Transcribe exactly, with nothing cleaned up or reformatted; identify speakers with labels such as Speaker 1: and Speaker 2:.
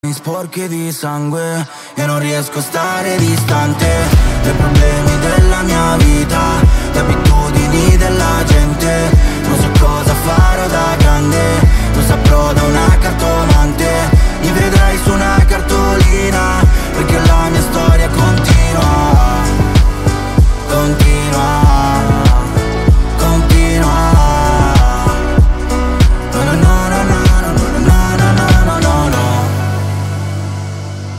Speaker 1: sporchi di sangue e non riesco a stare distante dai problemi della mia vita, le abitudini